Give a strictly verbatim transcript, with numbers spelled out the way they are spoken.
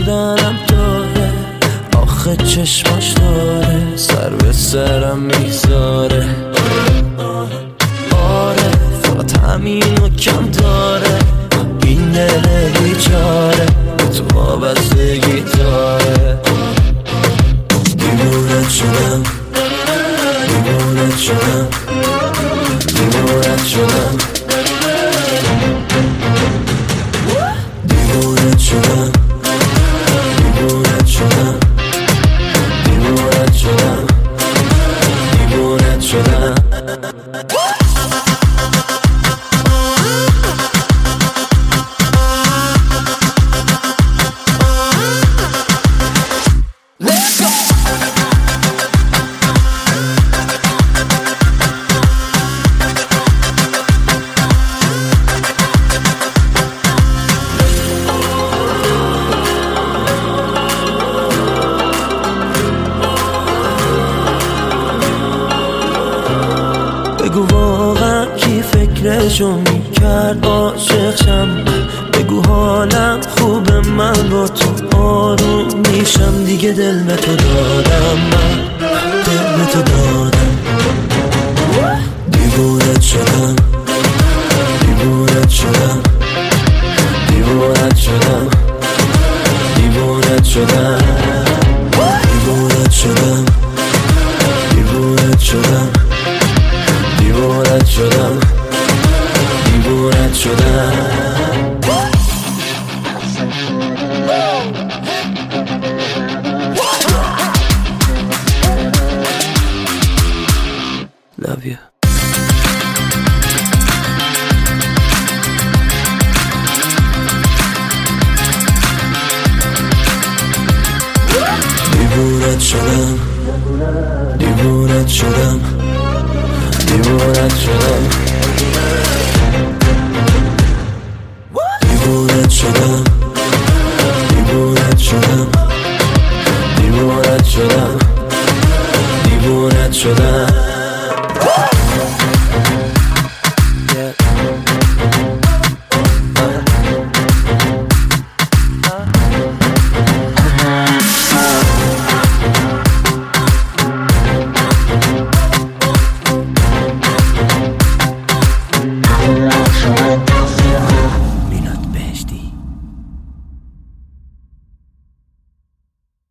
گردنم داره، آخه چشماش داره، سر به سرم میذاره. آره فقط همینو کم داره، این دل بیچاره به تو وابستگی داره. دیوونت شدم، دیوونت شدم، دیوونت شدم، دیوونت شدم، دیوونت شدم، دیوونت شدم، دیوونت شدم. بگو واقعا کی فکرشو میکرد عاشق شم، بگو حالم خوبه من با تو آروم میشم. دیگه دل به تو دادم، من دل به تو دادم. دیوونت شدم، دیوونت شدم، دیوونت شدم، دیوونت شدم، دیوونت شدم، دیوونت شدم، دیوونت شدم، دیوونت شدم. Love you. دیوونت شدم، دیوونت شدم، دیوونت شدم.